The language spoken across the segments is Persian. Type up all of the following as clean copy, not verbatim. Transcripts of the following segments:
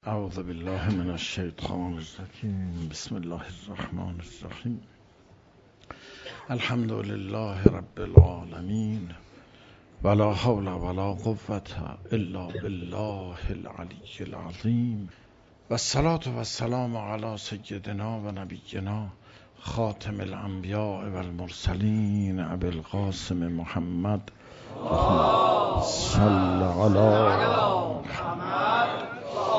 اعوذ بالله من الشیطان الرجیم. بسم الله الرحمن الرحیم. الحمد لله رب العالمین ولا حول ولا قوة الا بالله العلی العظیم و الصلاة و السلام علی سیدنا و نبینا خاتم الانبیاء و المرسلین ابی القاسم محمد صلی علی محمد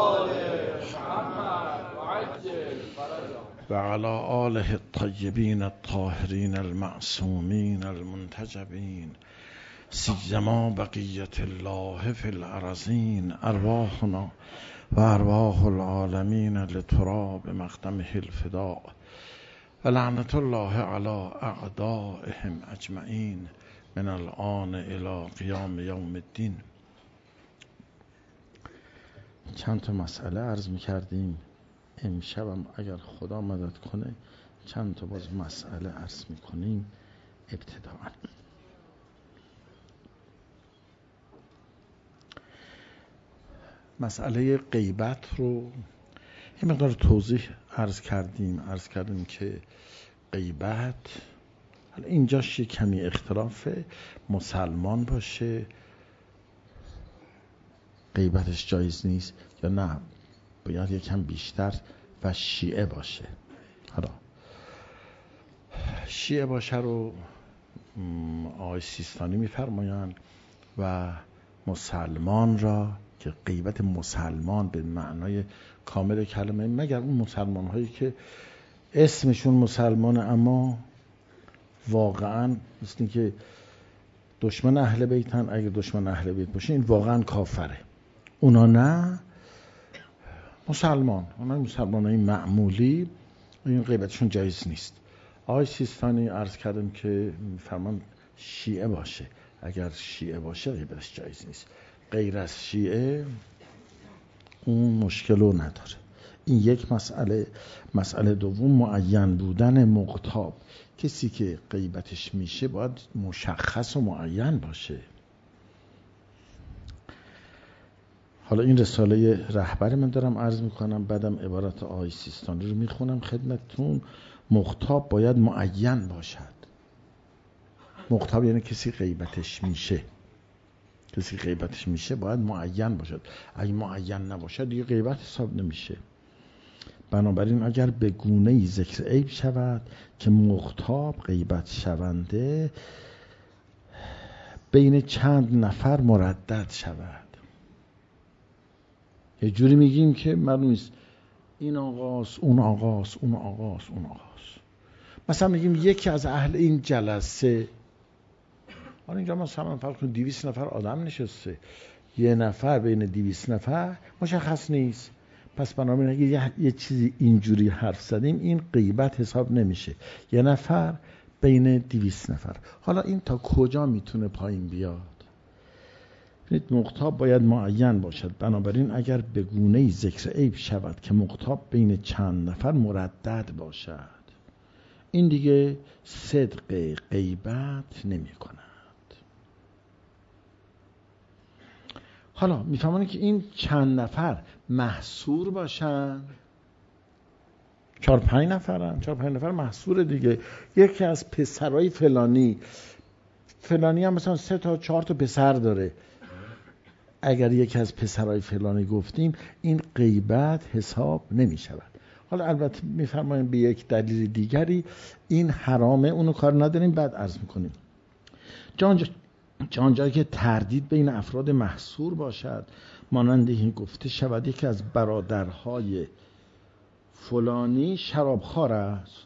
و علی آله الطیبین الطاهرین المعصومین المنتجبین سیما بقیت الله فی الارضین ارواحنا و ارواح العالمین لتراب مقدمه الفداء و لعنت الله علی اعدائهم اجمعین من الآن الی قیام یوم الدین. چند تا مسئله عرض می‌کردیم، امشبم اگر خدا مدد کنه چند تا باز مسئله عرض می‌کنیم. ابتداءً مسئله غیبت رو یه مقدار توضیح عرض کردیم که غیبت حالا اینجاش یه کمی اختلافه، مسلمان باشه غیبتش جایز نیست یا نه باید یکم بیشتر و شیعه باشه. حالا شیعه باشه رو آقای سیستانی میفرمایند و مسلمان را که غیبت مسلمان به معنای کامل کلمه، مگر اون مسلمان هایی که اسمشون مسلمانه اما واقعا مثل که دشمن اهل بیتن، اگه دشمن اهل بیت باشه این واقعا کافره، اونا نه، اونا مسلمان های معمولی این غیبتشون جایز نیست. آقای سیستانی عرض کردم که فرمان شیعه باشه، اگر شیعه باشه غیبتش جایز نیست، غیر از شیعه اون مشکلو نداره. این یک مسئله. مسئله دوم معین بودن مغتاب، کسی که غیبتش میشه باید مشخص و معین باشه. حالا این رساله رهبری من دارم عرض میکنم، بعدم عبارت آقای سیستانی رو میخونم خدمتتون. مغتاب باید معین باشد. مغتاب یعنی کسی غیبتش میشه باید معین باشد. اگه معین نباشد دیگه غیبت حساب نمیشه. بنابراین اگر به گونه‌ای ذکر عیب شود که مغتاب غیبت شونده بین چند نفر مردد شود، یه جوری میگیم که معلوم نیست این آقاست اون آقاست. مثلا میگیم یکی از اهل این جلسه، حالا اینجا مثلا فرض کن 200 نفر آدم نشسته، یه نفر بین 200 نفر مشخص نیست، پس بنابراین اگه یه چیزی اینجوری حرف زدیم این غیبت حساب نمیشه. یه نفر بین 200 نفر، حالا این تا کجا میتونه پایین بیاد؟ مغتاب باید معین باشد. بنابراین اگر به گونه‌ای ذکر عیب شود که مغتاب بین چند نفر مردد باشد، این دیگه صدق غیبت نمی کند. حالا میفهمن که این چند نفر محصور باشن، 4-5 نفر محصور دیگه. یکی از پسرای فلانی هم مثلا 3 تا 4 تا پسر داره، اگر یکی از پسرای فلانی گفتیم این غیبت حساب نمی شود. حالا البته میفرماییم به یک دلیل دیگری این حرامه، اونو کار نداریم، بعد عرض میکنیم. جایی که تردید بین افراد محصور باشد، مانند این گفته شود یکی از برادرهای فلانی شرابخوار است،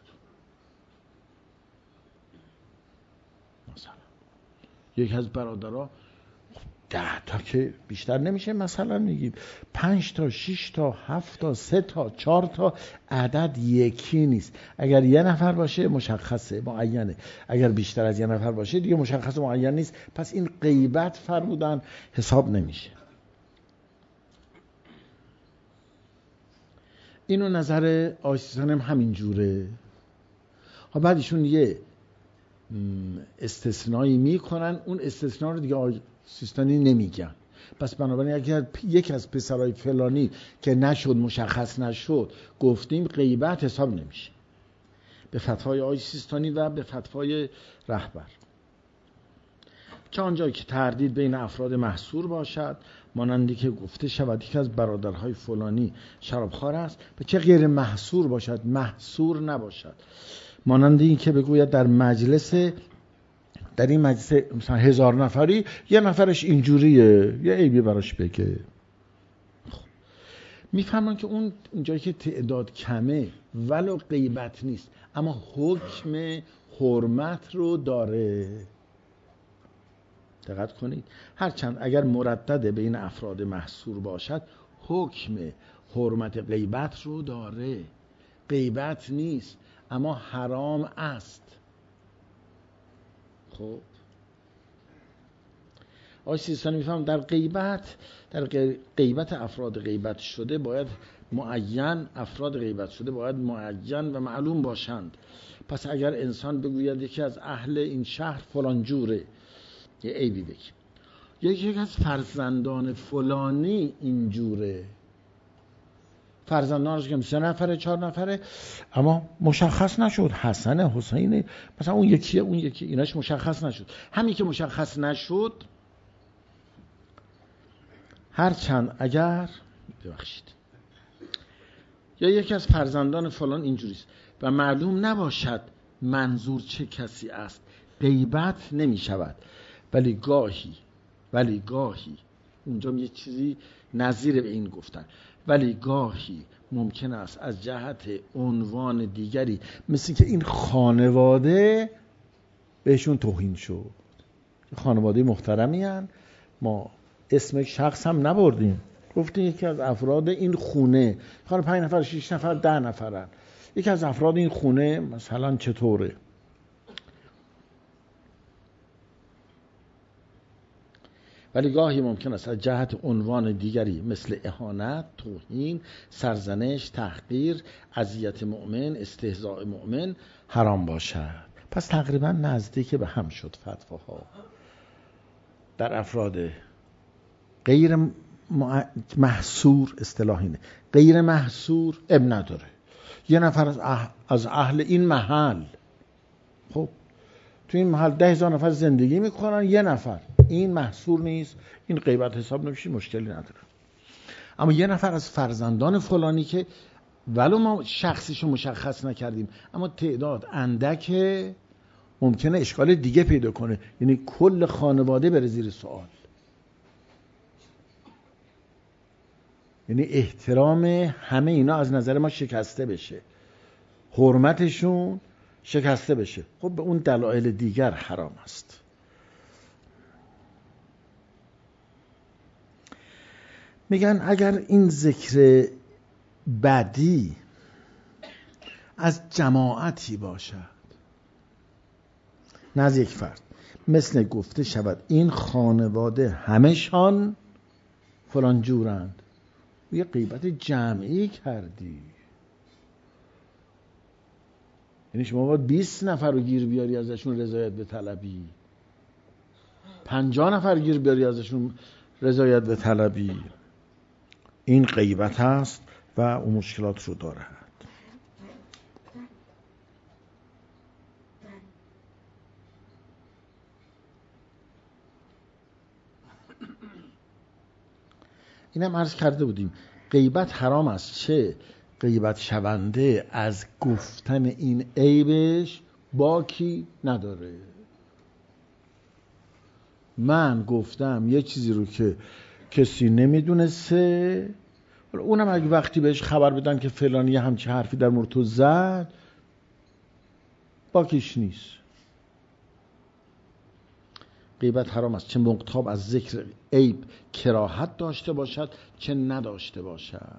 مثلا یکی از برادرها 10 تا که بیشتر نمیشه، مثلا میگیم 5 تا 6 تا 7 تا 3 تا 4 تا، عدد یکی نیست. اگر یه نفر باشه مشخصه معینه، اگر بیشتر از یه نفر باشه دیگه مشخص معین نیست، پس این غیبت فرمودن حساب نمیشه. اینو نظر آیسیستان هم همین جوره. بعد ایشون یه استثنایی میکنن، اون استثناء رو دیگه سیستانی نمیگن. پس بنابراین اگر یکی از پسرای فلانی که نشد، مشخص نشد، گفتیم غیبت حساب نمیشه به فتوای آقای سیستانی و به فتوای رهبر. چه آنجایی که تردید بین افراد محصور باشد، مانندی که گفته شود یکی از برادرهای فلانی شرابخوار است، به چه غیر محصور باشد، محصور نباشد، مانندی این که بگوید در این مجلس مثلا 1000 نفری یه نفرش اینجوریه، یه عیبی براش بگه. میفهمن که اون جایی که تعداد کمه ولو غیبت نیست اما حکم حرمت رو داره. دقت کنید، هرچند اگر مردد بین افراد محصور باشد حکم حرمت غیبت رو داره. غیبت نیست اما حرام است. خب آقای سیستانی میفهم در غیبت افراد غیبت شده باید افراد غیبت شده باید معین و معلوم باشند. پس اگر انسان بگوید یکی از اهل این شهر فلان جوره، یه عیبی بگه، یکی از فرزندان فلانی اینجوره، فرزندانش که 3 نفره 4 نفره اما مشخص نشد، حسن حسین مثلا اون یکی ایناش مشخص نشد. همین که مشخص نشد، هرچند اگر یا یکی از فرزندان فلان اینجوریست و معلوم نباشد منظور چه کسی است، غیبت نمی شود. ولی گاهی اونجا یه چیزی نظیر به این گفتن، ولی گاهی ممکن است از جهت عنوان دیگری، مثل که این خانواده بهشون توهین شد، خانواده محترمی هن، ما اسم شخص هم نبردیم، گفتیم یکی از افراد این خونه، 5 نفر 6 نفر 10 نفرن، یکی از افراد این خونه مثلا چطوره. ولی گاهی ممکن است از جهت عنوان دیگری مثل اهانت، توهین، سرزنش، تحقیر، اذیت مؤمن، استهزاء مؤمن حرام باشد. پس تقریبا نزدیک به هم شد فتواها. در افراد غیر محصور، اصطلاح اینه، غیر محصور اب نداره، یه نفر از اهل این محل، خب تو این محل 10,000 نفر زندگی میکنن، یه نفر این محصور نیست، این غیبت حساب نمیشه، مشکلی نداره. اما یه نفر از فرزندان فلانی که ولو ما شخصیشو مشخص نکردیم اما تعداد اندکه، ممکنه اشکال دیگه پیدا کنه، یعنی کل خانواده بره زیر سوال، یعنی احترام همه اینا از نظر ما شکسته بشه، حرمتشون شکسته بشه. خب به اون دلایل دیگر حرام است. میگن اگر این ذکر بدی از جماعتی باشد، نه از یک فرد، مثل گفته شود این خانواده همشان فلان جورند، یه غیبت جمعی کردی، یعنی شما باید 20 نفر رو گیر بیاری ازشون رضایت به طلبی، 50 نفر گیر بیاری ازشون رضایت به طلبی، این غیبت هست و اون مشکلات رو دارد. اینم عرض کرده بودیم غیبت حرام است، چه غیبت شونده از گفتن این عیبش باکی نداره. من گفتم یه چیزی رو که کسی نمیدونسته، اونم اگه وقتی بهش خبر بدن که فلانی همچه حرفی در مورد تو زد، باکیش نیست. غیبت حرام است، چه مقتاب از ذکر عیب کراهت داشته باشد چه نداشته باشد.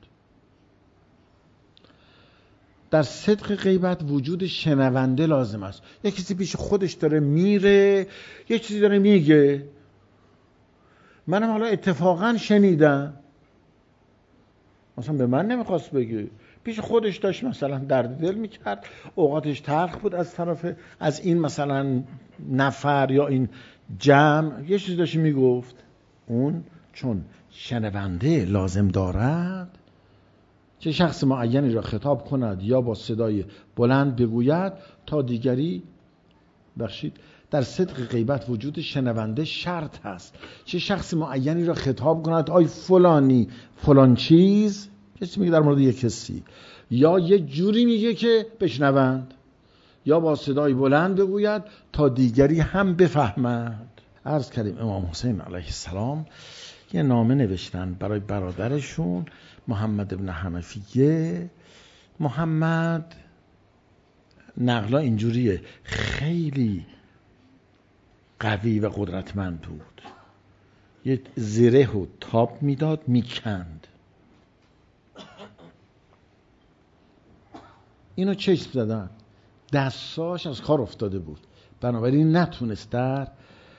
در صدق غیبت وجود شنونده لازم است. یک کسی پیش خودش داره میره، یک چیزی داره میگه، منم حالا اتفاقا شنیدم، مثلا به من نمیخواست بگه، پیش خودش داشت مثلا درد دل میکرد، اوقاتش تلخ بود از این مثلا نفر یا این جمع، یه چیزی داشت میگفت، اون چون شنونده لازم دارد چه شخص معینی را خطاب کند یا با صدای بلند بگوید تا دیگری در صدق غیبت وجود شنونده شرط هست. چه شخص معینی را خطاب کند آی فلانی فلان چیز، کسی میگه در مورد یک کسی، یا یه جوری میگه که بشنوند، یا با صدای بلند بگوید تا دیگری هم بفهمد. عرض کردیم امام حسین علیه السلام یه نامه نوشتن برای برادرشون محمد ابن حنفیه. محمد نقلا اینجوریه، خیلی قوی و قدرتمند بود، یه زره و تاب میداد میکند. اینو چشم زدن، دستاش از کار افتاده بود، بنابراین نتونست در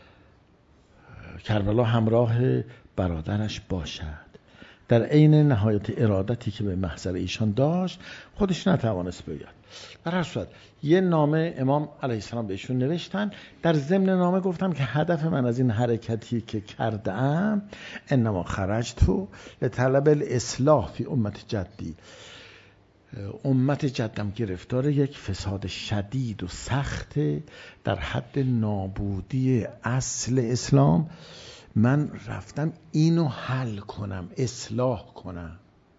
کربلا همراه برادرش باشد. در عین نهایت ارادتی که به محضر ایشان داشت خودش نتوانست بیاد. در هر صورت یه نامه امام علیه السلام بهشون نوشتن. در ضمن نامه گفتم که هدف من از این حرکتی که کردم انما خرجت لطلب الاصلاح فی امت جدی، امت جدم گرفتار یک فساد شدید و سخت در حد نابودی اصل اسلام، من رفتم اینو حل کنم، اصلاح کنم.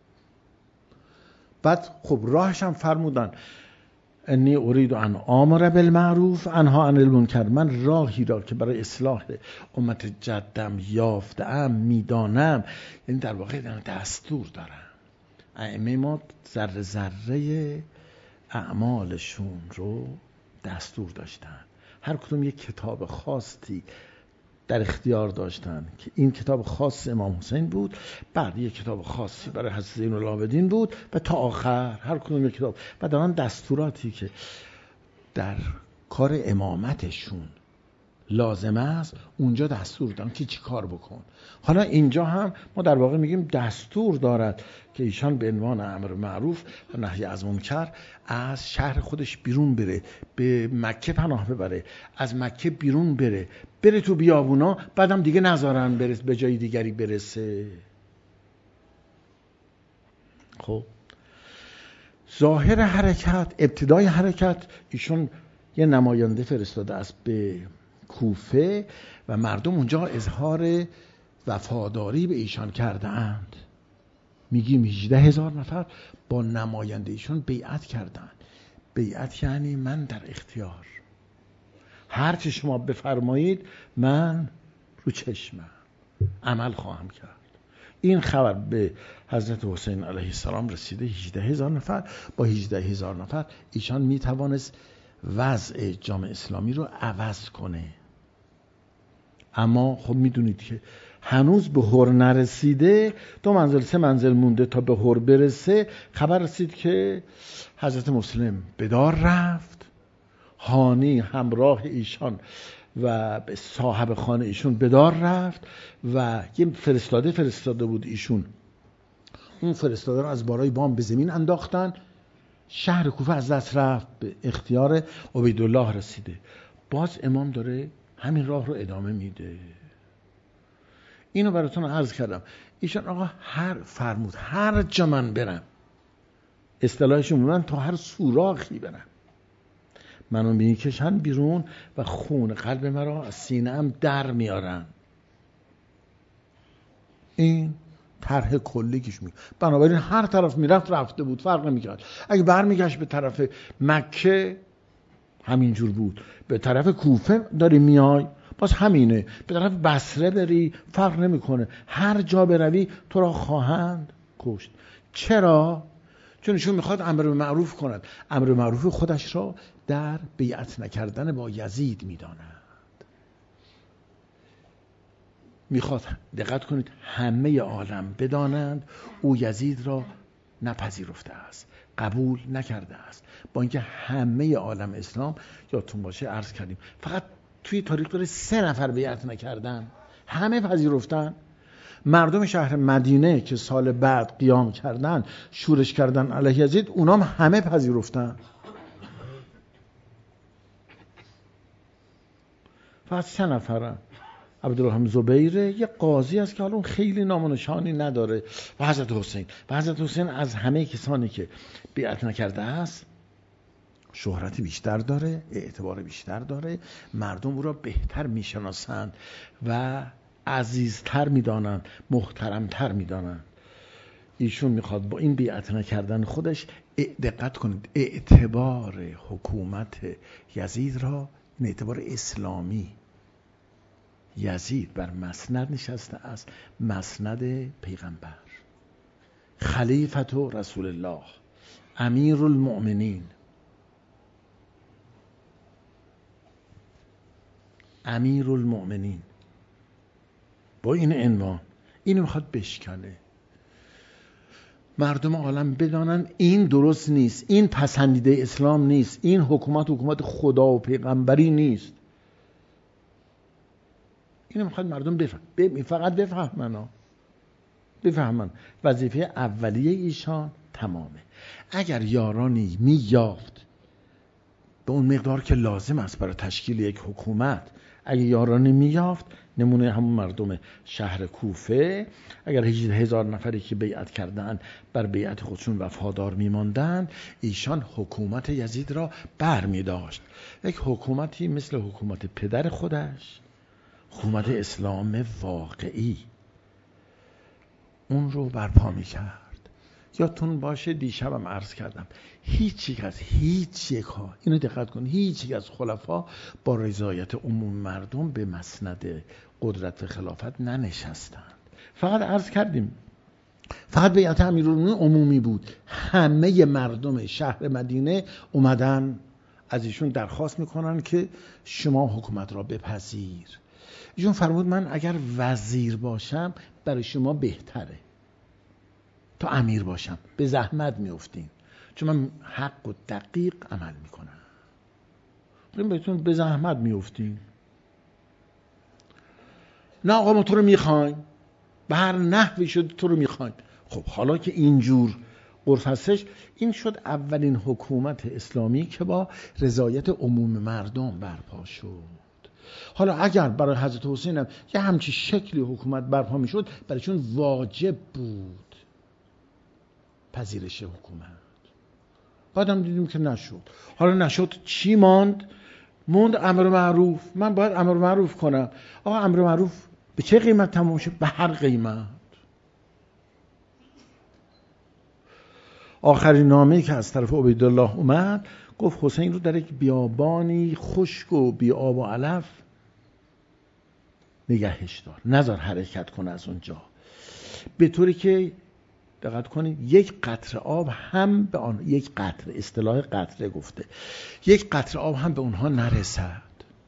بعد خب راهش هم فرمودن انی ارید ان آمر بالمعروف انها عن المنکر، من راهی را که برای اصلاح امت جدم یافتم میدانم، یعنی در واقع دستور دارم. ائمه ما ذره ذره اعمالشون رو دستور داشتن، هر کدوم یک کتاب خاصی در اختیار داشتن که این کتاب خاص امام حسین بود، بعد یک کتاب خاصی برای حضرت زین العابدین بود و تا آخر هر کدوم یک کتاب. و در آن دستوراتی که در کار امامتشون لازم است اونجا دستور دادن که چی کار بکن. حالا اینجا هم ما در واقع میگیم دستور دارد که ایشان به عنوان امر معروف و نهی از منکر از شهر خودش بیرون بره، به مکه پناه ببره، از مکه بیرون بره تو بیابونا، بعدم دیگه نذارن به جای دیگری برسه. خب ظاهر حرکت، ابتدای حرکت، ایشون یه نماینده فرستاده است به کوفه و مردم اونجا اظهار وفاداری به ایشان کرده اند. میگیم 18,000 نفر با نماینده ایشون بیعت کردند. بیعت یعنی من در اختیار، هر چی شما بفرمایید من رو چشمم عمل خواهم کرد. این خبر به حضرت حسین علیه السلام رسیده. 18,000 نفر، با 18,000 نفر ایشان میتوانست وضع جامعه اسلامی رو عوض کنه. اما خب میدونید که هنوز به هر نرسیده، 2 منزل 3 منزل مونده تا به هر برسه. خبر رسید که حضرت مسلم به دار رفت، هانی همراه ایشان و صاحب خانه ایشون به دار رفت و یه فرستاده بود ایشون. اون فرستاده رو از بالای بام به زمین انداختن. شهر کوفه از دست رفت، به اختیار عبیدالله رسیده. باز امام داره همین راه رو ادامه میده. اینو براتون عرض کردم. ایشان آقا فرمود هر جا من برم، اصطلاحشون من تا هر سوراخی برم، منو میکشن بیرون و خون قلب مرا از سینه‌ام در میارن. این طرح کلیش میگه. بنابراین هر طرف میرفت رفته بود، فرق نمیکرد. اگه برمیگشت به طرف مکه همینجور بود، به طرف کوفه داری میای باز همینه، به طرف بصره بری فرق نمیکنه، هر جا بروی تو را خواهند کشت. چرا؟ چون ایشون میخواد امر به معروف کند. امر به معروف خودش را در بیعت نکردن با یزید میداند. میخواد دقت کنید همه عالم بدانند او یزید را نپذیرفته است، قبول نکرده است، با اینکه همه عالم اسلام یادتون باشه عرض کردیم فقط توی تاریخ داره 3 نفر بیعت نکردن، همه پذیرفتن. مردم شهر مدینه که سال بعد قیام کردن شورش کردن علیه یزید، اونام همه پذیرفتن. فقط 3 نفرن. عبدالرحمن زبیر یه قاضی است که حالا اون خیلی نام و نشانی نداره و حضرت حسین از همه کسانی که بیعت نکرده است شهرت بیشتر داره، اعتبار بیشتر داره، مردم او را بهتر میشناسند و عزیزتر میدانند، محترمتر میدانند. ایشون میخواد با این بیعت نکردن خودش، دقت کنید، اعتبار حکومت یزید را، این اعتبار اسلامی، یزید بر مسند نشسته است، مسند پیغمبر، خلیفت رسول الله، امیر المؤمنین، امیر المؤمنین، با این عنوان اینو میخواد بشکنه. مردم عالم بدانن این درست نیست، این پسندیده اسلام نیست، این حکومت خدا و پیغمبری نیست. اینو میخواد مردم فقط بفهمن. وظیفه اولیه ایشان تمامه. اگر یارانی می‌یافت به اون مقدار که لازم است برای تشکیل یک حکومت، اگر یارانی می‌یافت، نمونه همون مردم شهر کوفه، اگر 18,000 نفری که بیعت کردن بر بیعت خودشون وفادار می‌ماندند، ایشان حکومت یزید را بر می‌داشت. یک حکومتی مثل حکومت پدر خودش، حکومت اسلام واقعی، اون رو برپا می‌کرد. یادتون باشه دیشبم عرض کردم هیچ یک ها، اینو دقت کن، هیچ یک از خلفا با رضایت عموم مردم به مسند قدرت خلافت ننشستند. فقط عرض کردیم فقط بیعت امیرالمومنین عمومی بود. همه مردم شهر مدینه اومدن از ایشون درخواست میکنن که شما حکومت را بپذیر. ایشون فرمود من اگر وزیر باشم برای شما بهتره تا امیر باشم، به زحمت میافتین چون من حق و دقیق عمل میکنم. این بهتون به زحمت میافتین. نه آقا ما تو رو میخوایم، به هر نحوی شد تو رو میخوایم. خب حالا که اینجور عرف هستش، این شد اولین حکومت اسلامی که با رضایت عموم مردم برپا شد. حالا اگر برای حضرت حسین هم یه همچی شکلی حکومت برپا میشد، برایشون واجب بود پذیرش حکومت. بعدم دیدیم که نشد. حالا نشد چی ماند امر معروف. من باید امر معروف کنم. آقا امر معروف به چه قیمت تمام شد؟ به هر قیمت. آخرین نامه‌ای که از طرف عبیدالله اومد گفت حسین رو در یک بیابانی خشک و بی آب و علف نگهش دار، نذار حرکت کنه از اونجا، به طوری که دقت کنید یک قطره آب هم به آن، یک قطره، اصطلاح قطره گفته، یک قطره آب هم به اونها نرسد.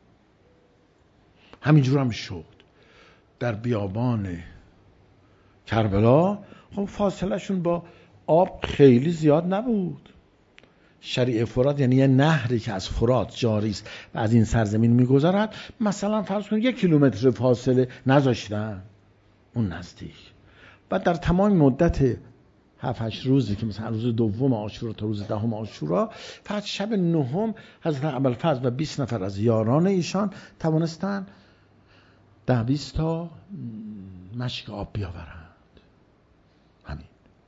همینجور هم شد. در بیابان کربلا خب فاصله شون با آب خیلی زیاد نبود. شریع فرات یعنی یه نهری که از فرات جاری است و از این سرزمین میگذرد، مثلا فرض کنید 1 کیلومتر فاصله نذاشتن اون نزدیک. بعد در تمام مدت 7-8 روزی که مثلا روز دوم عاشورا تا روز 10 عاشورا، فقط شب 9 حضرت ابوالفضل و 20 نفر از یاران ایشان توانستن 10-20 تا مشک آب بیاورند. همین.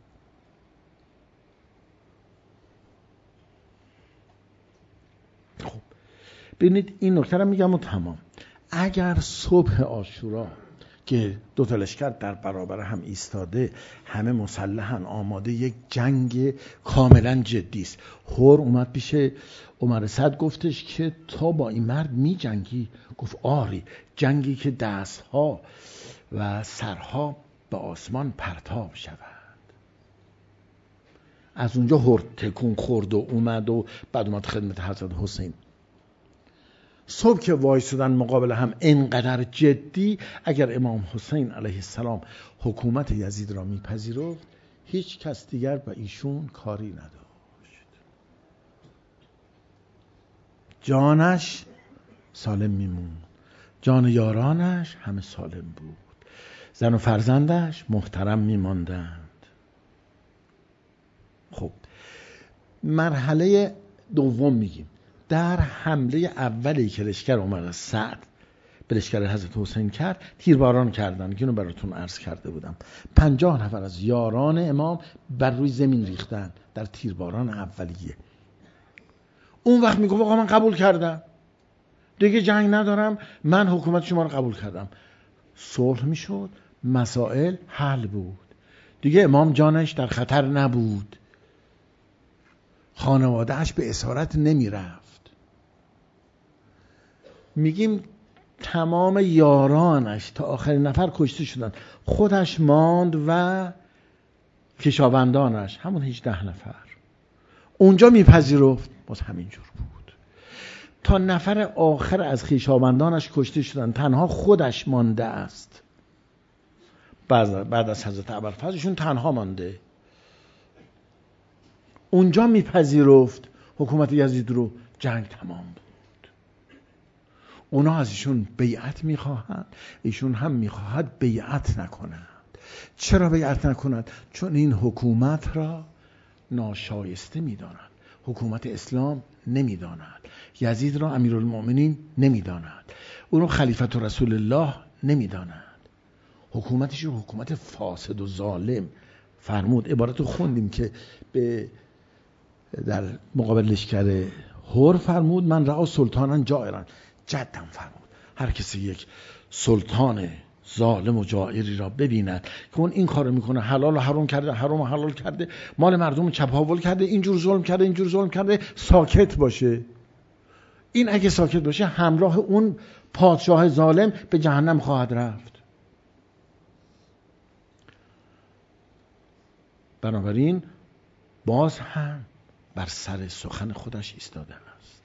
خب ببینید این نکته رو میگم و تمام. اگر صبح عاشورا که دو تا لشکر در برابر هم ایستاده، همه مسلحن، آماده یک جنگ کاملا جدی است، هور اومد پیش عمر سعد گفتش که تا با این مرد می جنگی؟ گفت آری، جنگی که دستها و سرها به آسمان پرتاب شود. از اونجا هور تکون خورد و اومد و بعد اومد خدمت حضرت حسین. صبح که وایسادن مقابل هم اینقدر جدی، اگر امام حسین علیه السلام حکومت یزید را میپذیرفت، هیچ کس دیگر به ایشون کاری نداشت. جانش سالم میموند، جان یارانش همه سالم بود، زن و فرزندش محترم میماندند. خب مرحله دوم میگیم. در حمله اولی که لشکر عمر سعد به لشکر حضرت حسین کرد، تیرباران کردن که اینو براتون عرض کرده بودم. 50 نفر از یاران امام بر روی زمین ریختن در تیرباران اولیه. اون وقت میگفت آقا من قبول کردم، دیگه جنگ ندارم، من حکومت شما رو قبول کردم. صلح میشد، مسائل حل بود، دیگه امام جانش در خطر نبود، خانوادهش به اسارت نمی رفت. میگیم تمام یارانش تا آخرین نفر کشته شدن، خودش ماند و کشاورزانش همون 18 نفر. اونجا میپذیرفت باز همینجور بود تا نفر آخر از خویشاوندانش کشته شدن، تنها خودش مانده است. بعد از حضرت ابوالفضلشون تنها مانده. اونجا میپذیرفت حکومت یزید رو، جنگ تمام بود. اونا از ایشون بیعت میخواهند، ایشون هم میخواهد بیعت نکنند. چرا بیعت نکنند؟ چون این حکومت را ناشایسته میدانند، حکومت اسلام نمیدانند، یزید را امیرالمؤمنین نمیدانند، او را خلیفت رسول الله نمیدانند، حکومتش رو حکومت فاسد و ظالم فرمود. عبارت رو خوندیم که در مقابل لشکر هور فرمود من رأى سلطانا جائرا، جدم فرمود هر کسی یک سلطان ظالم و جائری را ببیند که اون این کارو میکنه، حلال و حرام کرده، حرام و حلال کرده، مال مردم چپاول کرده، اینجور ظلم کرده، اینجور ظلم کرده، ساکت باشه. این اگه ساکت باشه همراه اون پادشاه ظالم به جهنم خواهد رفت. بنابراین باز هم بر سر سخن خودش ایستاده است.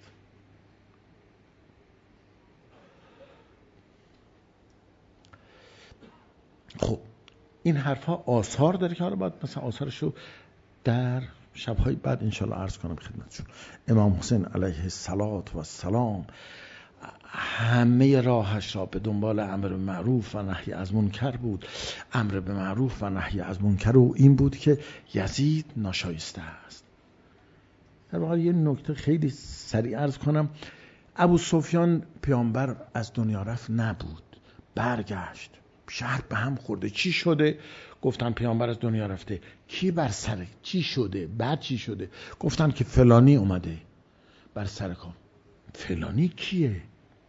خب این حرفها آثار داره که حالا باید مثلا آثارشو در شبهای بعد انشالله عرض کنم خدمتشون. امام حسین علیه السلام همه راهش را به دنبال امر به معروف و نهی از منکر بود. امر به معروف و نهی از منکر و این بود که یزید ناشایسته است. در واقع یه نکته خیلی سریع عرض کنم. ابو سفیان پیامبر از دنیا رفت نبود، برگشت، شهر به هم خورده. چی شده؟ گفتن پیامبر از دنیا رفته. کی بر سر چی شده؟ بعد چی شده؟ گفتن که فلانی اومده بر سر کار. فلانی کیه؟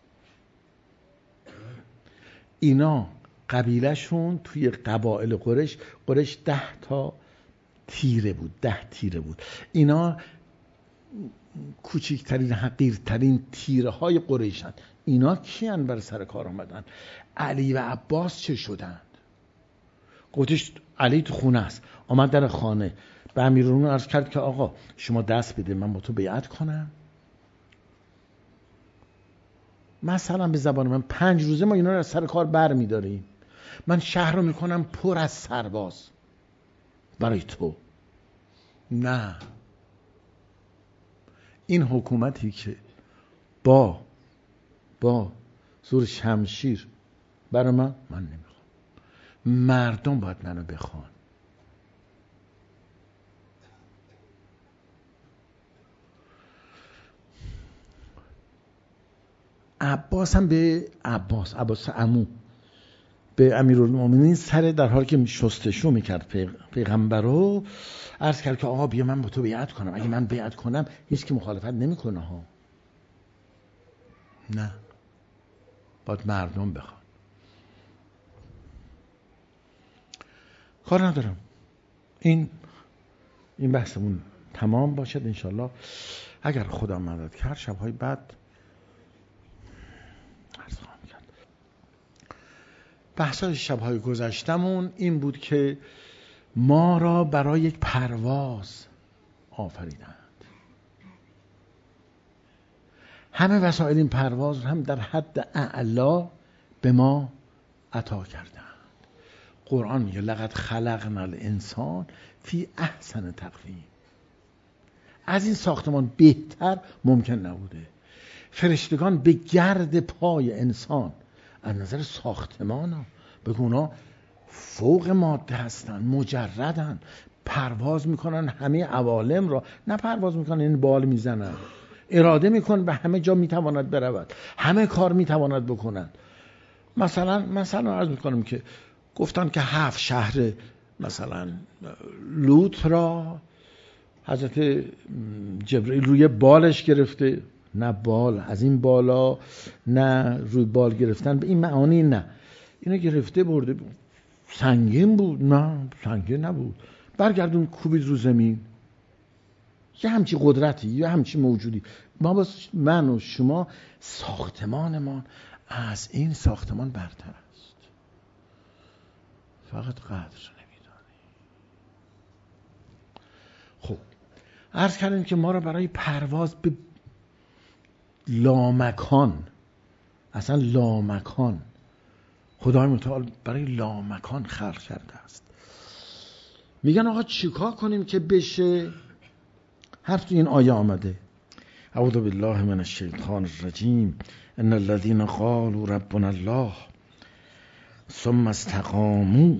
اینا قبیلهشون توی قبایل قریش 10 تا تیره بود، 10 تیره بود. اینا کوچکترین حقیرترین تیره های قریشن. اینا کیان بر سر کار آمدن؟ علی و عباس چه شدند؟ گفتش علی تو خونه است. آمد در خانه به امیرالمومنین عرض کرد که آقا شما دست بده من با تو بیعت کنم. مثلا به زبان من 5 روزه ما اینا رو از سر کار بر می‌داریم، من شهر رو میکنم پر از سرباز برای تو. نه، این حکومتی که با زور شمشیر برای من نمیخوام. مردم باید منو بخوان. عباس هم به عباس عمو به امیرالمومنین سر در حالی که شستشو میکرد پیغمبر رو عرض کرد که آقا بیا من با تو بیعت کنم. اگه من بیعت کنم هیچ کی مخالفت نمیکنه ها. نه، باید مردم بخوان. کار ندارم این بحثمون تمام باشد انشالله. اگر خدا مدد کرد شبهای بعد عرض خواهم کرد. بحثای شبهای گذشتمون این بود که ما را برای یک پرواز آفریدند. همه وسایل این پرواز هم در حد اعلا به ما عطا کردند. قرآن میگه لقد خلقنا الانسان فی احسن تقویم. از این ساختمان بهتر ممکن نبوده. فرشتگان به گرد پای انسان از نظر ساختمان ها بگونا فوق ماده هستن، مجردن، پرواز میکنن همه عوالم را. نه پرواز میکنن این بال میزنن، اراده میکنن به همه جا میتواند برود، همه کار میتواند بکنند. مثلا عرض میکنم که گفتن که 7 شهر مثلا لوط را حضرت جبرئیل روی بالش گرفته، نه بال از این بالا، نه روی بال گرفتن به این معانی، نه اینو گرفته برده. سنگین بود؟ نه سنگین نبود. برگردون کوبید رو زمین. یه همچی قدرتی، یه همچی موجودی. من و شما ساختمانمان از این ساختمان برتر است، فقط قدر نمیدانی. خب عرض کردیم که ما را برای پرواز به لامکان، اصلا لامکان، خدای متعال برای لامکان خلق کرده است. میگن آقا چیکار کنیم که بشه؟ حرف تو این آیه آمده: اعوذ بالله من الشیطان الرجیم ان الذين قالوا ربنا الله ثم استقاموا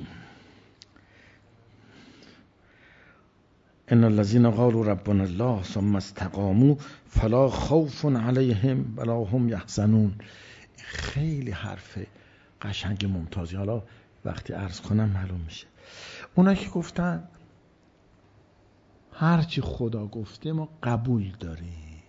ان الذين قالوا ربنا الله ثم استقاموا فلا خوف عليهم ولا هم يحزنون. خیلی حرف قشنگ ممتازی. حالا وقتی عرض کنم معلوم میشه. اونا که گفتن هرچی خدا گفته ما قبول داریم.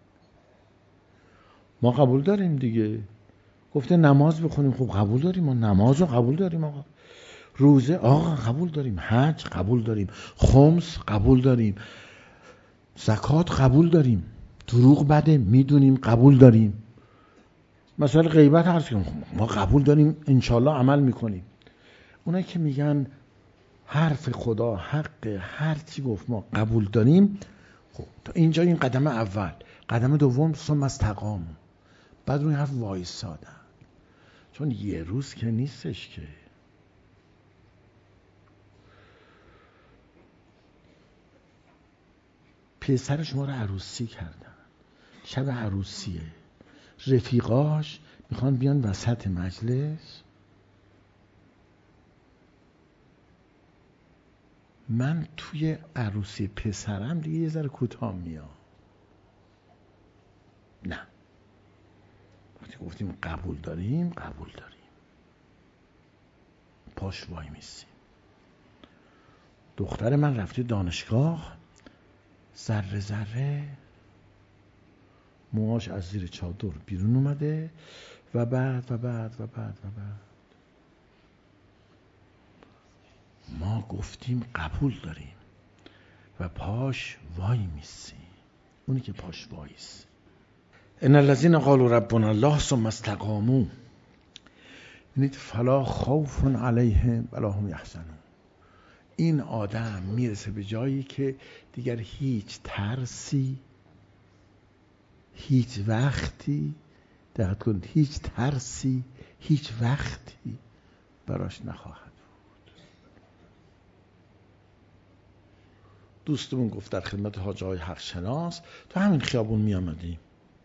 ما قبول داریم دیگه. گفته نماز بخونیم، خب قبول داریم، ما نماز رو قبول داریم. آقا روزه آقا قبول داریم، حج قبول داریم، خمس قبول داریم، زکات قبول داریم، دروغ بده میدونیم قبول داریم. مثلا غیبت عرض کنیم ما قبول داریم، انشالله عمل میکنیم. اونایی که میگن حرف خدا حق، هر چی گفت ما قبول داریم، خب تا اینجا این قدم اول. قدم دوم ثم استقاموا، بعد روی حرف وایسادن. چون یه روز که نیستش که. پسر شما رو عروسی کردن، شب عروسیه، رفیقاش میخوان بیان وسط مجلس. من توی عروسی پسرم دیگه یه ذره کوتاه میام. نه، وقتی گفتیم قبول داریم قبول داریم. پاش وای میسیم. دختر من رفته دانشگاه، ذره ذره موهاش از زیر چادر بیرون اومده و بعد ما گفتیم قبول داریم و پاش وای میسیم. اونی که پاش وایس ان الذين قالوا ربنا الله ثم استقاموا فلا خوف علیهم ولا هم یحزنون. این آدم میرسه به جایی که دیگر هیچ ترسی، هیچ وقتی، دقت کنید، هیچ ترسی هیچ وقتی براش نخواهد بود. دوستمون گفت در خدمت حاج آقای حق شناس تو همین خیابون می آمدیم،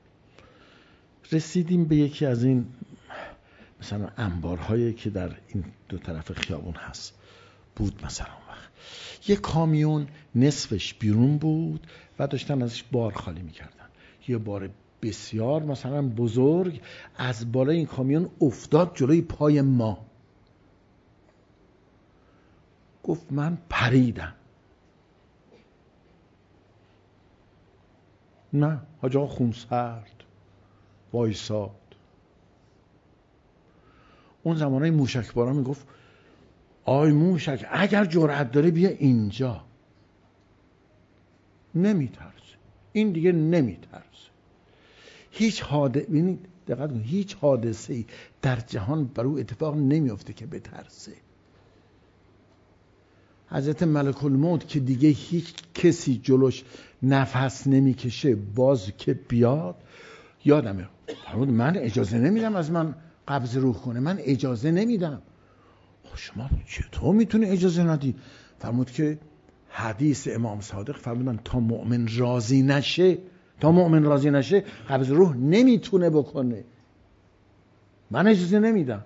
رسیدیم به یکی از این مثلا انبارهایی که در این دو طرف خیابون هست بود. مثلا وقت یه کامیون نصفش بیرون بود و داشتن ازش بار خالی میکردن. یه بار بسیار مثلا بزرگ از بالای این کامیون افتاد جلوی پای ما. گفت من پریدم. نه، حاج آقا خونسرد وایساد. اون زمانای موشک بارا میگفت آی موشک اگر جرأت داره بیا اینجا. نمیترسه، این دیگه نمیترسه. هیچ هیچ حادثه‌ای در جهان بر او اتفاق نمیفته که بترسه. حضرت ملک الموت که دیگه هیچ کسی جلوش نفس نمیکشه باز که بیاد، یادمه فرمود من اجازه نمیدم از من قبض روح کنه، من اجازه نمیدم. شما چطور میتونه اجازه ندی؟ فرمود که حدیث امام صادق فرمودن تا مؤمن راضی نشه قبض روح نمیتونه بکنه. من اجازه نمیدم.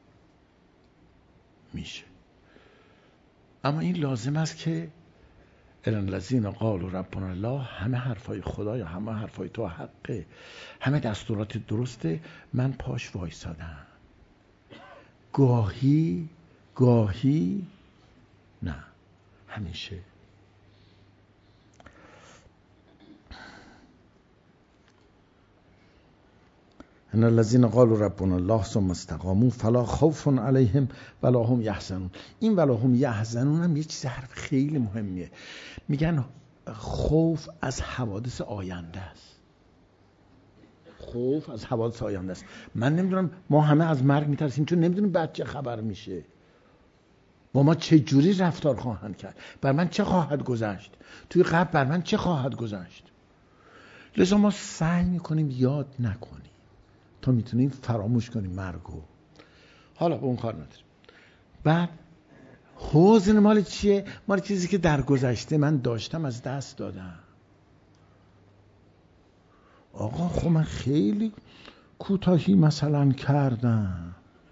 میشه، اما این لازم است که ان الذین قالوا ربنا الله، همه حرفای خدا یا همه حرفای تو حقه، همه دستورات درسته، من پاش وایسادم. گاهی نه، همیشه. ان الذين قالوا ربنا الله ثم استقاموا فلا خوف عليهم ولا هم يحزنون. این ولا هم يحزنون هم یه چیز حرف خیلی مهمیه. میگن خوف از حوادث آینده است. خوف از حوادث آینده است. من نمیدونم، ما همه از مرگ میترسیم چون نمیدونیم بعد چه خبر میشه. با ما چه جوری رفتار خواهند کرد، بر من چه خواهد گذشت، توی قبر بر من چه خواهد گذشت. لذا ما سعی میکنیم یاد نکنیم تا میتونیم فراموش کنیم مرگو. حالا به اون کار نداریم. بعد حزن مال چیه؟ مال چیزی که در گذشته من داشتم از دست دادم. آقا خب من خیلی کوتاهی مثلا کردم،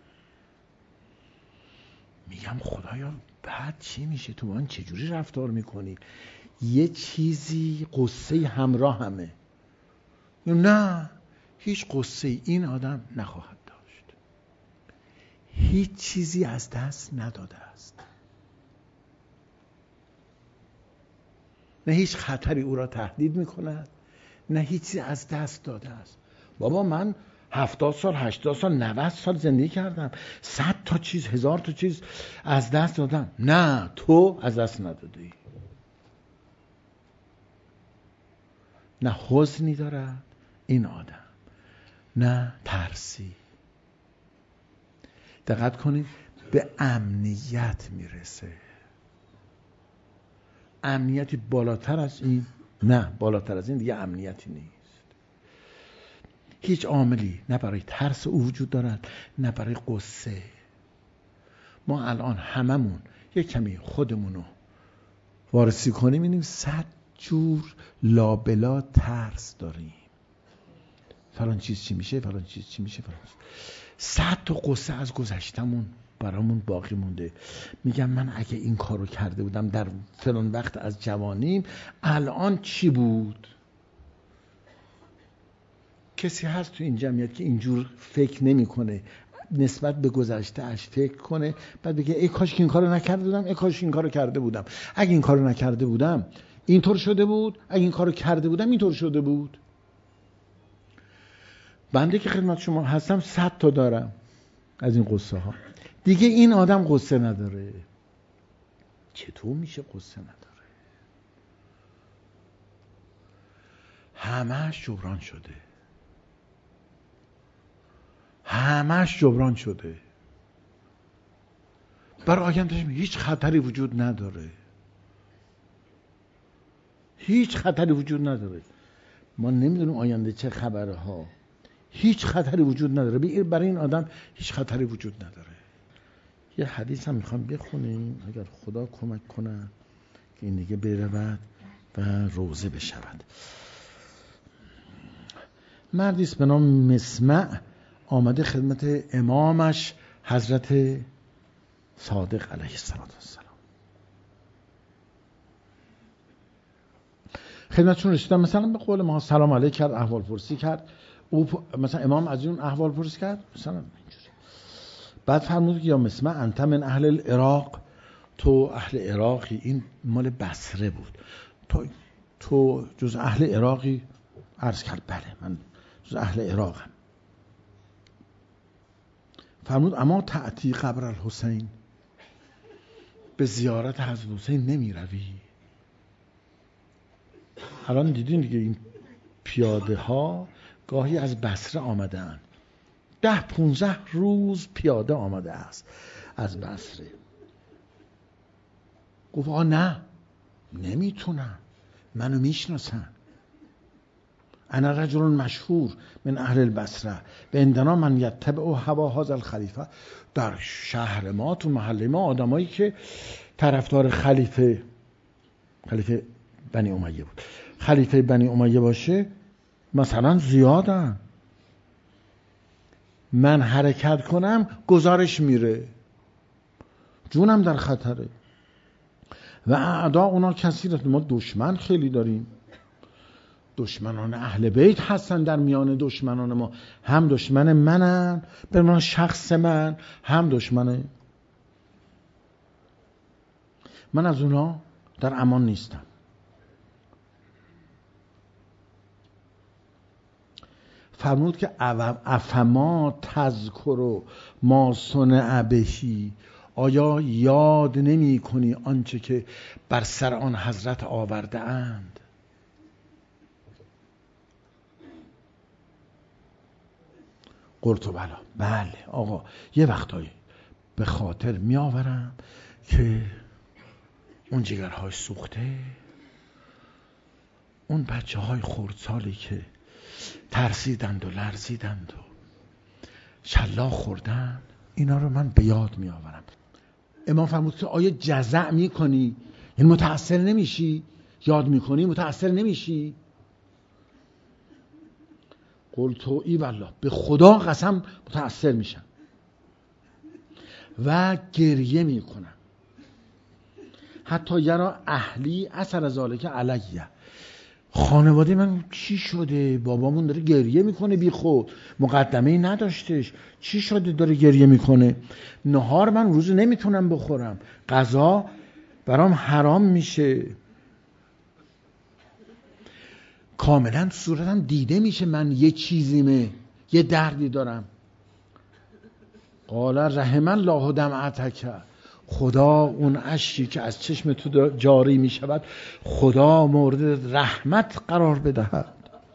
میگم خدایا بعد چی میشه؟ تو من چجوری رفتار میکنی؟ یه چیزی قصه همراه همه. نه، هیچ قصه این آدم نخواهد داشت. هیچ چیزی از دست نداده است. نه هیچ خطری او را تهدید میکند، نه هیچ چیزی از دست داده است. بابا من 70 سال 80 سال 90 سال زندگی کردم، 100 تا چیز 1000 تا چیز از دست دادم. نه، تو از دست ندادی. نه حزنی دارد این آدم، نه ترسی. دقت کنید، به امنیت میرسه. امنیتی بالاتر از این؟ نه، بالاتر از این دیگه امنیتی نیست. هیچ عاملی نه برای ترس او وجود دارد نه برای قصه. ما الان هممون یک کمی خودمونو وارسی کنیم می‌بینیم 100 جور لابلا ترس داریم. فلان چیز چی میشه، فلان چیز چی میشه، فلان 100 تا قصه از گذشتمون برامون باقی مونده. میگم من اگه این کارو کرده بودم در فلان وقت از جوانیم، الان چی بود؟ کسی هست تو این جمعیت که اینجور فکر نمیکنه، نسبت به گذشته اش فکر کنه بعد بگه ای کاش که این کارو نکرده بودم، ای کاش این کارو کرده بودم، اگه این کارو نکرده بودم اینطور شده بود، اگه این کارو کرده بودم اینطور شده بود. بنده که خدمت شما هستم 100 تا دارم از این قصه ها. دیگه این آدم قصه نداره. چطور میشه قصه نداره؟ همش جبران شده، همش جبران شده. برای آیندهش هیچ خطری وجود نداره، هیچ خطری وجود نداره. ما نمیدونیم آینده چه خبره ها. هیچ خطری وجود نداره. برای این آدم هیچ خطری وجود نداره. یه حدیث هم میخوام بخونیم اگر خدا کمک کنه که این دیگه برود و روزه بشود. مردیست به نام مسمع آمده خدمت امامش حضرت صادق علیه السلام. خدمتشون رسیدن، مثلا به قول ما سلام علیک کرد، احوال پرسی کرد. او مثلا امام از اون احوال پرسی کرد مثلا اینجوری. بعد فرمود که یا مسمع انت من اهل العراق، تو اهل عراقی. این مال بصره بود. تو جز اهل عراقی؟ عرض کرد بله من جز اهل عراقم. فرمود اما تأتی قبر الحسین، به زیارت حضرت حسین نمی روی؟ الان دیدین دیگه این پیاده ها گاهی از بصره آمدن، 10-15 روز پیاده آمده است از بصره. گفت آه نه نمیتونم، منو میشناسن، انا رجل مشهور من اهل البصره و عندنا من یتبع هوا هذا الخلیفه. در شهر ما تو محله ما آدمایی که طرفدار خلیفه بنی امیه بود، خلیفه بنی امیه باشه مثلا زیادن. من حرکت کنم گزارش میره، جونم در خطره. و اعدا اونا کثیرت، ما دشمن خیلی داریم. دشمنان اهل بیت هستن در میان دشمنان ما، هم دشمن منن به من شخص من، هم دشمن من از اونا در امان نیستم. فرمود که افما تذکر ما صنع بهی، آیا یاد نمی کنی آنچه که بر سر آن حضرت آورده اند؟ قلت بلا، بله آقا، یه وقتایی به خاطر می آورم که اون جگرهای سوخته، اون بچه های خردسالی که ترسیدند و لرزیدند و شلاق خوردن، اینا رو من به یاد می آورم. امام فرمود که آیا جزع می کنی؟ یعنی متأثر نمیشی؟ یاد می کنی متأثر نمیشی؟ قلت ای والله، به خدا قسم متأثر میشم و گریه می کنم. حتی یرا اهلی اثر ذالک علیه، خانواده من چی شده؟ بابامون داره گریه میکنه بی خود، مقدمه‌ای نداشتش، چی شده داره گریه میکنه؟ نهار من روز نمیتونم بخورم، غذا برام حرام میشه، کاملا صورتم دیده میشه من یه چیزیمه، یه دردی دارم. قال رحم الله دمعتک، خدا اون اشکی که از چشم تو جاری می شود خدا مورد رحمت قرار بدهد.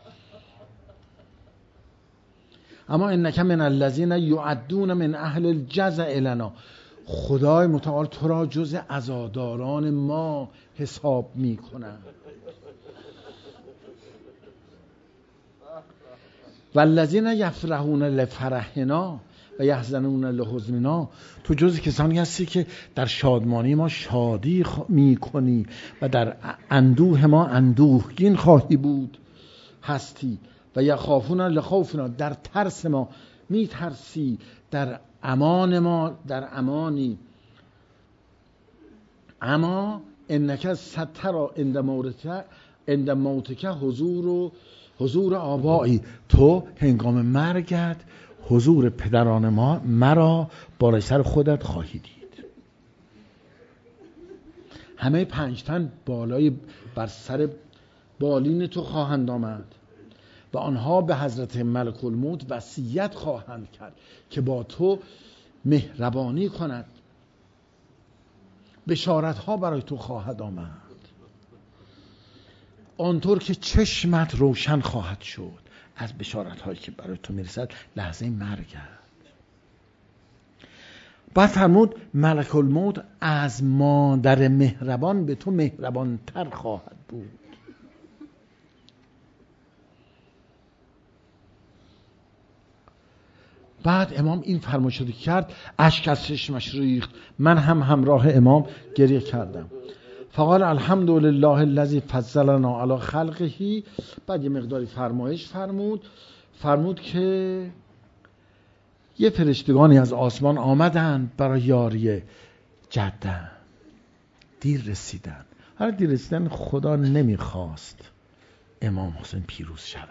اما انک من الذین یعدون من اهل الجزع لنا، خدای متعال تو را جز عزاداران ما حساب می کنند. والذین یفرحون لفرحنا و یحزنون لحزننا، تو جز کسانی هستی که در شادمانی ما شادی می کنی و در اندوه ما اندوهگین خواهی بود هستی. و یخافون لخوفنا، در ترس ما می ترسی، در امان ما در امانی. اما انک سترا عند موتک حضور آبایی، تو هنگام مرگت حضور پدران ما مرا بالای سر خودت خواهی دید. همه 5 تن بالای بر سر بالین تو خواهند آمد و آنها به حضرت ملک الموت وصیت خواهند کرد که با تو مهربانی کند، بشارت ها برای تو خواهد آمد، آنطور که چشمت روشن خواهد شد از بشارت هایی که برای تو میرسد لحظه مرگت. بعد فرمود ملک الموت از مادر مهربان به تو مهربان تر خواهد بود. بعد امام این فرمایش رو کرد، اشک از چشمش ریخت، من هم همراه امام گریه کردم. فقال الحمدلله الذی فضلنا علی خلقه. بعد یه مقداری فرمایش فرمود که یه فرشتگانی از آسمان آمدند برای یاری جدن، دیر رسیدن. هر دیر رسیدن خدا نمیخواست امام حسین پیروز شود،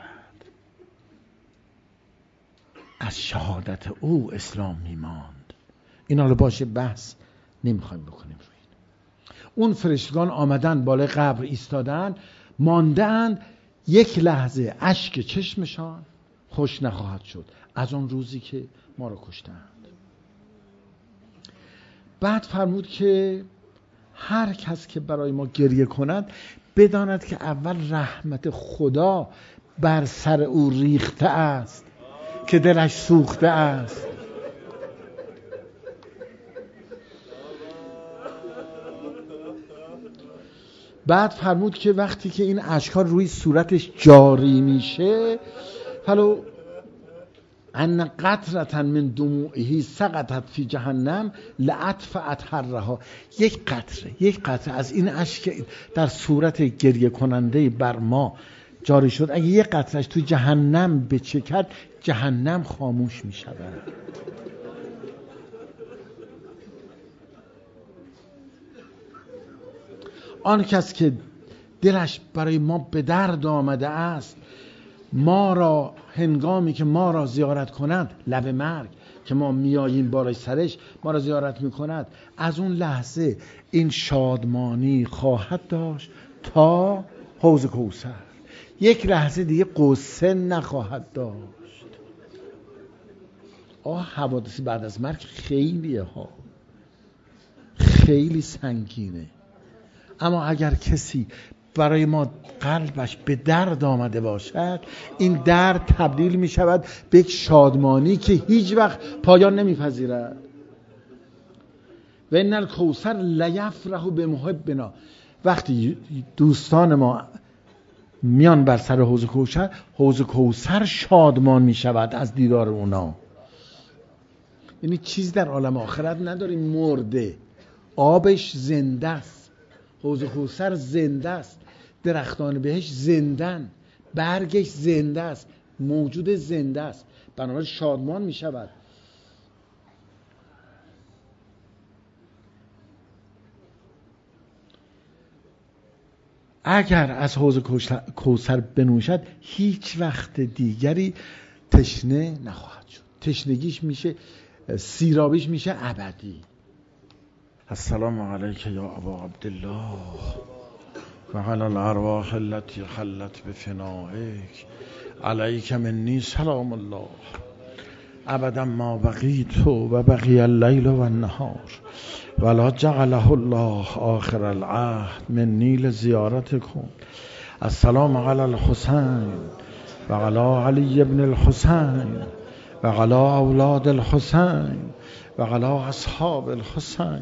از شهادت او اسلام میماند. اینا رو باشه بحث نمیخوایم بکنیم روی این. اون فرشتگان آمدن بالای قبر ایستادن، ماندند، یک لحظه اشک چشمشان خوش نخواهد شد از اون روزی که ما رو کشتند. بعد فرمود که هر کس که برای ما گریه کند بداند که اول رحمت خدا بر سر او ریخته است که دلش سوخته است. بعد فرمود که وقتی که این اشک‌ها روی صورتش جاری میشه، فلو ان قطرة من دموعه سقطت فی جهنم لأطفأت حرها، یک قطره از این اشک در صورت گریه کننده بر ما جاری شد، اگه یک قطرهش تو جهنم بچکد جهنم خاموش می شود. آن کس که دلش برای ما به درد آمده است، ما را هنگامی که ما را زیارت کند، لب مرگ که ما میاییم بالای سرش ما را زیارت میکند، از اون لحظه این شادمانی خواهد داشت تا حوض کوثر. یک لحظه دیگه قصه نخواهد داشت. حوادث بعد از مرگ خیلیه ها، خیلی سنگینه. اما اگر کسی برای ما قلبش به درد آمده باشد، این درد تبدیل می شود به یک شادمانی که هیچ وقت پایان نمیپذیرد. و ان الکوثر لیفرح بمحبنا. وقتی دوستان ما میان بر سر حوض کوثر شادمان می شود از دیدار اونا. یعنی چیز در عالم آخرت نداریم، مرده، آبش زنده است، حوض کوثر زنده است، درختان بهش زندن، برگش زنده است، موجود زنده است، بنابراین شادمان می شود. اگر از حوض کوثر بنوشد هیچ وقت دیگری تشنه نخواهد شد. تشنگیش میشه، سیرابیش میشه ابدی. السلام علیک یا ابا عبدالله و علی الارواح التي حلت بفنائک، علیک منی سلام الله ابدا ما بقیت و بقی اللیل و النهار ولا جعله الله آخر العهد منی لزیارتکم. السلام علی الحسین و علی علی ابن الحسین و علی اولاد الحسین و علی اصحاب الحسین.